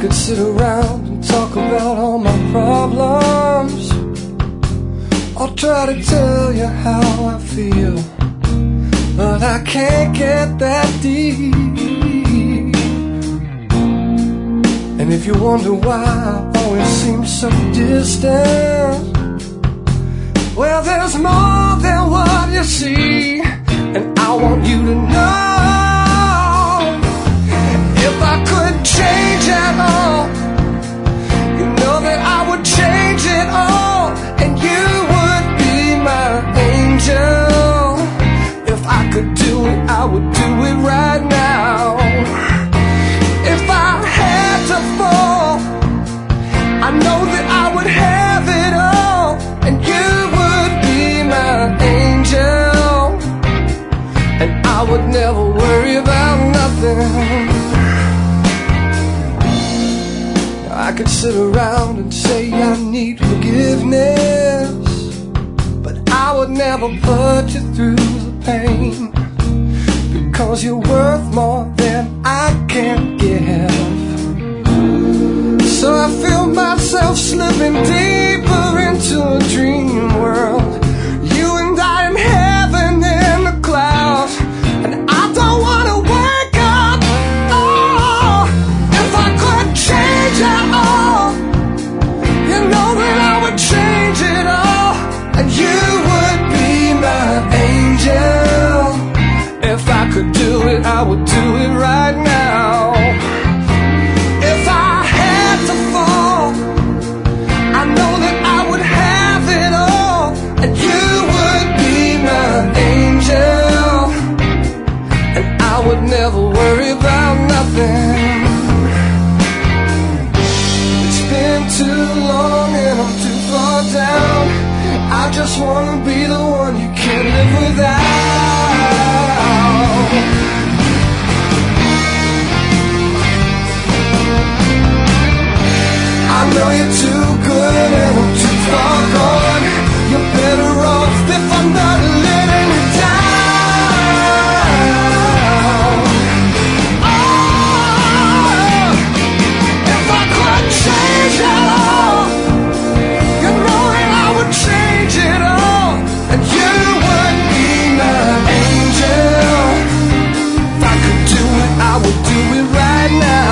could sit around and talk about all my problems. I'll try to tell you how I feel, but I can't get that deep. And if you wonder why I always seem so distant, well, there's more than what you see, and I want you to know, if I could change at all, you know that I would change it all, and you would be my angel. If I could do it, I would do it right now. If I had to fall, I know that I would have it all, and you would be my angel, and I would never worry about nothing. I could sit around and say I need forgiveness, but I would never put you through the pain, because you're worth more than I can give. So I feel myself slipping deeper into a dream world. You and I in heaven in the clouds, and I don't want to wake up. Oh, if I could change it all, you know that I would change it all, and you would be my angel. If I could do it, I would do it right now. If I had to fall, I know that I would have it all, and you would be my angel, and I would never worry about nothing. It's been too long and I'm too far down. I just wanna be the one you can't live without. I know you're too good and I'm too far gone. You're better off if I'm not letting you down. Oh, if I could change it all, you know that I would change it all, and you would be my angel. If I could do it, I would do it right now.